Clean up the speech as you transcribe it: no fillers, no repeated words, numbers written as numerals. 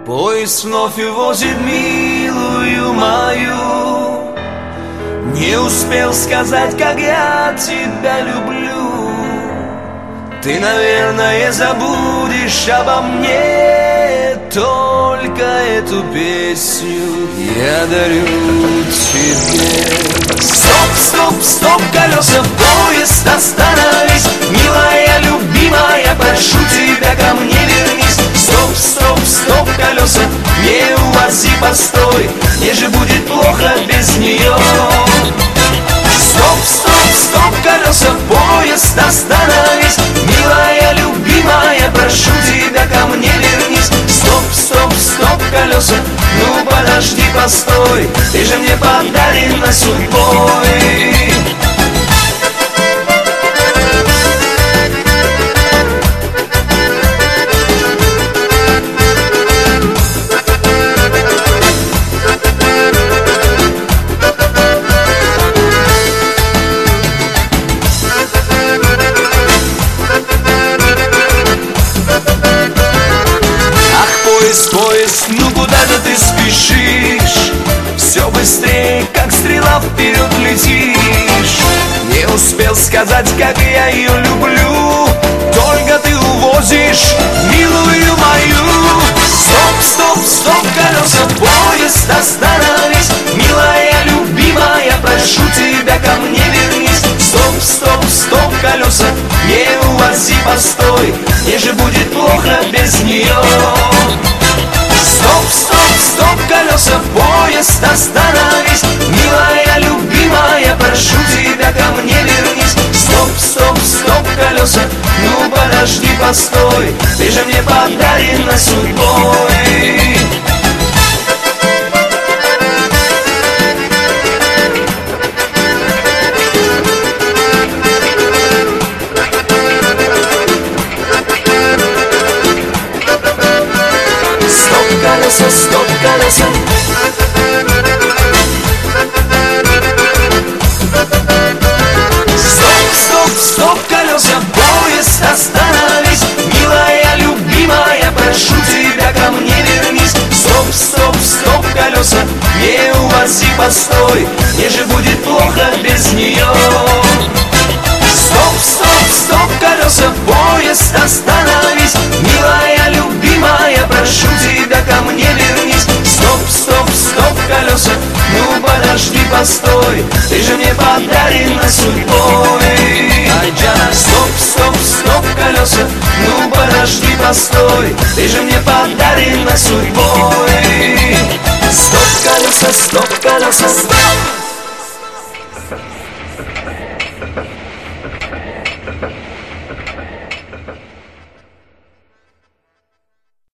Поезд вновь увозит милую мою. Не успел сказать, как я тебя люблю. Ты, наверное, забудешь обо мне, только эту песню я дарю тебе. Стоп, стоп, стоп, колеса, поезд, остановись. Милая, любимая, прошу тебя, ко мне вернись. Стоп, стоп, стоп, колеса, не увози, постой, мне же будет плохо без нее. Стоп, стоп, стоп, колеса, поезд, остановись. Милая, любимая, прошу тебя, ко мне вернись. Стоп, стоп, стоп, колеса, ну подожди, постой, ты же мне подарена судьбой. Поезд, ну куда же ты спешишь? Все быстрее, как стрела, вперед летишь. Не успел сказать, как я ее люблю, только ты увозишь милую мою. Стоп, стоп, стоп, колеса, поезд, остановись. Милая, любимая, прошу тебя, ко мне вернись. Стоп, стоп, стоп, колеса, не увози, постой, мне же будет плохо без нее. Стоп, стоп, стоп, колеса, поезд, остановись. Милая, любимая, прошу тебя, ко мне вернись. Стоп, стоп, стоп, колеса, ну подожди, постой, ты же мне подарена судьбой. Стоп, колеса. Стоп, стоп, стоп, колеса, поезд, остановись. Милая, любимая, прошу тебя, ко мне вернись. Стоп, стоп, стоп, колеса, не увози, постой, мне же будет плохо без нее. Стоп, стоп, стоп, колеса, поезд, остановись. Милая, любимая, прошу тебя, ко мне вернись. Стоп, стоп, стоп, колеса, ну подожди, постой, ты же мне подарена судьбой. Айджана, стоп, стоп, стоп, колеса, ну подожди, постой, ты же мне подарена судьбой. Стоп, колеса, стоп.